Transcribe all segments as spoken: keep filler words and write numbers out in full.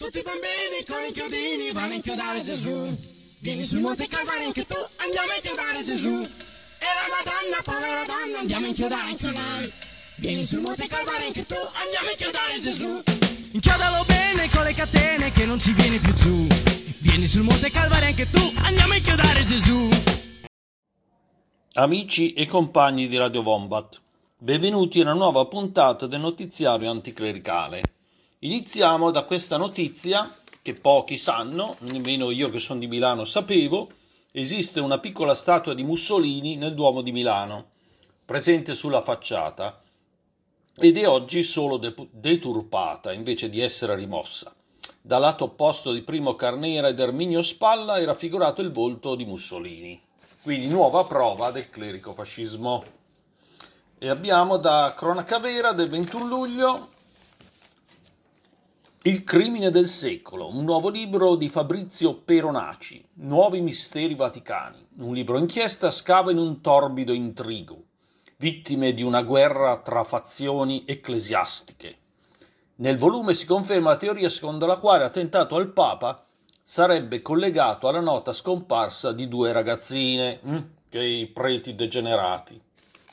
tutti i bambini con i chiodini vanno a inchiodare Gesù. Vieni sul Monte Calvario anche tu, andiamo a inchiodare Gesù. E la Madonna, povera donna, andiamo a inchiodare anche noi. Vieni sul Monte Calvario anche tu, andiamo a inchiodare Gesù. Inchiodalo bene con le catene che non ci vieni più giù. Vieni sul Monte Calvario anche tu, andiamo a inchiodare Gesù. Amici e compagni di Radio Wombat, benvenuti a una nuova puntata del notiziario anticlericale. Iniziamo da questa notizia che pochi sanno, nemmeno io che sono di Milano sapevo. Esiste una piccola statua di Mussolini nel Duomo di Milano, presente sulla facciata, ed è oggi solo de- deturpata invece di essere rimossa. Dal lato opposto di Primo Carnera ed Erminio Spalla è raffigurato il volto di Mussolini. Quindi nuova prova del clericofascismo. E abbiamo da Cronaca Vera del ventuno luglio Il crimine del secolo, un nuovo libro di Fabrizio Peronaci, Nuovi misteri vaticani. Un libro inchiesta scava in un torbido intrigo, vittime di una guerra tra fazioni ecclesiastiche. Nel volume si conferma la teoria secondo la quale l'attentato al Papa sarebbe collegato alla nota scomparsa di due ragazzine, hm? che i preti degenerati.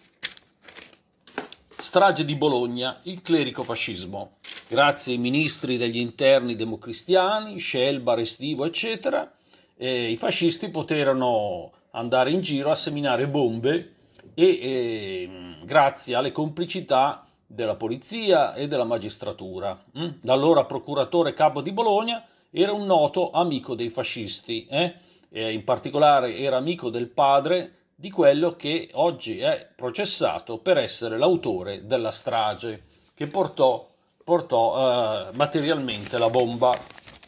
Strage di Bologna, il clericofascismo. Grazie ai ministri degli interni democristiani, Scelba, Restivo, eccetera, eh, i fascisti poterono andare in giro a seminare bombe e eh, grazie alle complicità della polizia e della magistratura. Hm? L'allora procuratore capo di Bologna era un noto amico dei fascisti, eh? E in particolare era amico del padre di quello che oggi è processato per essere l'autore della strage che portò, portò eh, materialmente la bomba.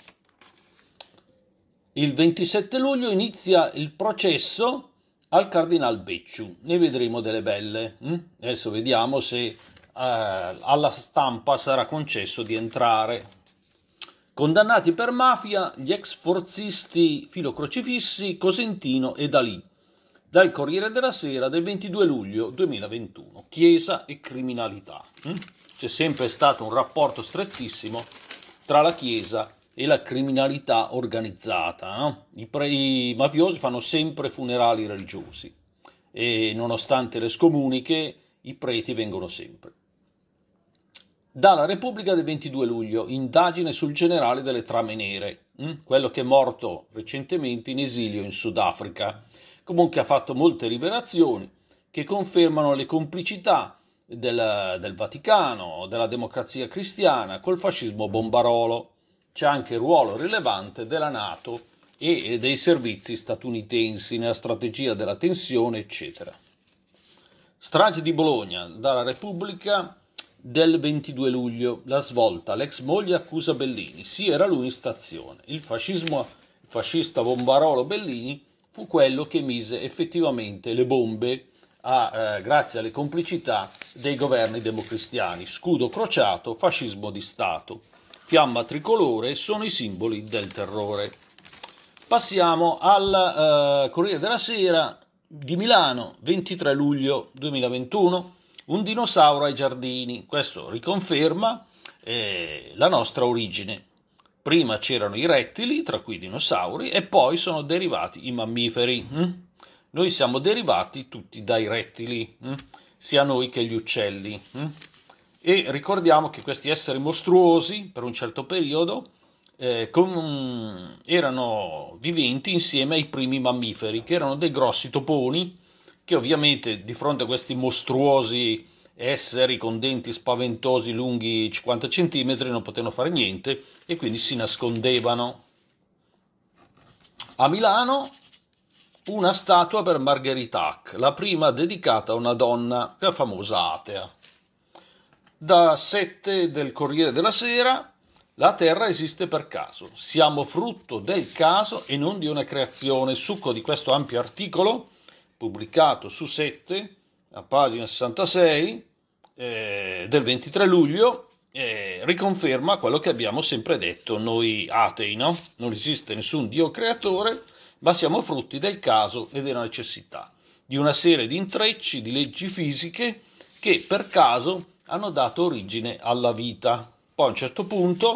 Il ventisette luglio inizia il processo al Cardinal Becciu, ne vedremo delle belle. Hm? Adesso vediamo se eh, alla stampa sarà concesso di entrare. Condannati per mafia gli ex forzisti filocrocifissi Cosentino e Dalì. Dal Corriere della Sera del ventidue luglio duemilaventuno. Chiesa e criminalità. C'è sempre stato un rapporto strettissimo tra la Chiesa e la criminalità organizzata. No? I, pre- I mafiosi fanno sempre funerali religiosi e nonostante le scomuniche i preti vengono sempre. Dalla Repubblica del ventidue luglio, indagine sul generale delle trame nere, hm? quello che è morto recentemente in esilio in Sudafrica. Comunque ha fatto molte rivelazioni che confermano le complicità del, del Vaticano, della democrazia cristiana col fascismo bombarolo. C'è anche il ruolo rilevante della NATO e dei servizi statunitensi nella strategia della tensione, eccetera. Strage di Bologna, dalla Repubblica del ventidue luglio, la svolta, l'ex moglie accusa Bellini, sì era lui in stazione, il fascismo, il fascista bombarolo Bellini fu quello che mise effettivamente le bombe a, eh, grazie alle complicità dei governi democristiani, scudo crociato, fascismo di Stato, fiamma tricolore sono i simboli del terrore. Passiamo al eh, Corriere della Sera di Milano, ventitré luglio duemilaventuno. Un dinosauro ai giardini, questo riconferma eh, la nostra origine. Prima c'erano i rettili, tra cui i dinosauri, e poi sono derivati i mammiferi. Hm? Noi siamo derivati tutti dai rettili, hm? sia noi che gli uccelli. Hm? E ricordiamo che questi esseri mostruosi, per un certo periodo, eh, con, erano viventi insieme ai primi mammiferi, che erano dei grossi toponi, che ovviamente di fronte a questi mostruosi esseri con denti spaventosi lunghi cinquanta centimetri non potevano fare niente e quindi si nascondevano. A Milano una statua per Marguerite Hack, la prima dedicata a una donna, la famosa atea. Da sette del Corriere della Sera, la Terra esiste per caso, siamo frutto del caso e non di una creazione. Succo di questo ampio articolo pubblicato su sette, a pagina sessantasei, eh, del ventitré luglio, eh, riconferma quello che abbiamo sempre detto noi atei, no? Non esiste nessun Dio creatore, ma siamo frutti del caso e della necessità, di una serie di intrecci, di leggi fisiche che per caso hanno dato origine alla vita. Poi a un certo punto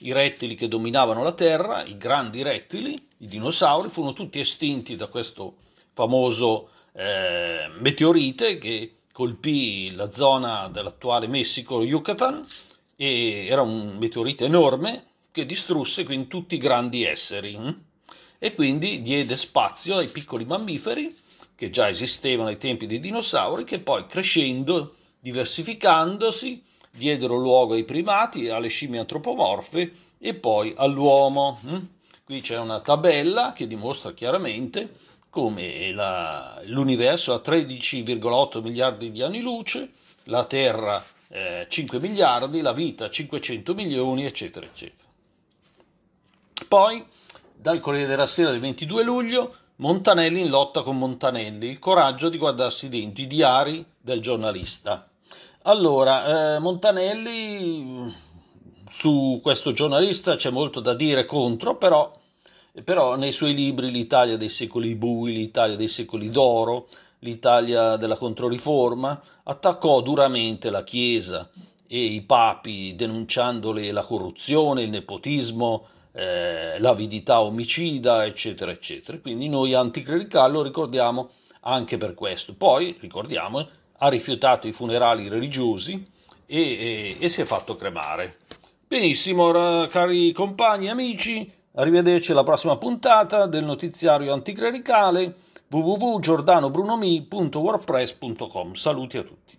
i rettili che dominavano la Terra, i grandi rettili, i dinosauri, furono tutti estinti da questo famoso eh, meteorite che colpì la zona dell'attuale Messico, Yucatan, e era un meteorite enorme che distrusse quindi tutti i grandi esseri hm? e quindi diede spazio ai piccoli mammiferi che già esistevano ai tempi dei dinosauri, che poi crescendo, diversificandosi, diedero luogo ai primati, alle scimmie antropomorfe e poi all'uomo. Hm? Qui c'è una tabella che dimostra chiaramente come la, l'universo ha tredici virgola otto miliardi di anni luce, la Terra eh, cinque miliardi, la vita cinquecento milioni, eccetera, eccetera. Poi, dal Corriere della Sera del ventidue luglio, Montanelli in lotta con Montanelli, il coraggio di guardarsi dentro, i diari del giornalista. Allora, eh, Montanelli, su questo giornalista c'è molto da dire contro, però, però nei suoi libri l'Italia dei secoli bui, l'Italia dei secoli d'oro, l'Italia della Controriforma, attaccò duramente la Chiesa e i papi denunciandole la corruzione, il nepotismo, eh, l'avidità omicida, eccetera, eccetera. Quindi noi anticlericali lo ricordiamo anche per questo. Poi, ricordiamo, ha rifiutato i funerali religiosi e, e, e si è fatto cremare. Benissimo, cari compagni e amici, arrivederci alla prossima puntata del notiziario anticlericale w w w punto giordanobrunomi punto wordpress punto com. Saluti a tutti.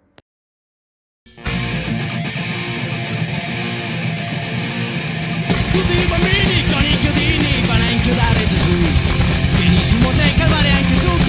Tutti i bambini con i chiodini vanno a inchiodare Gesù. Vieni su Monte Calvario anche tu.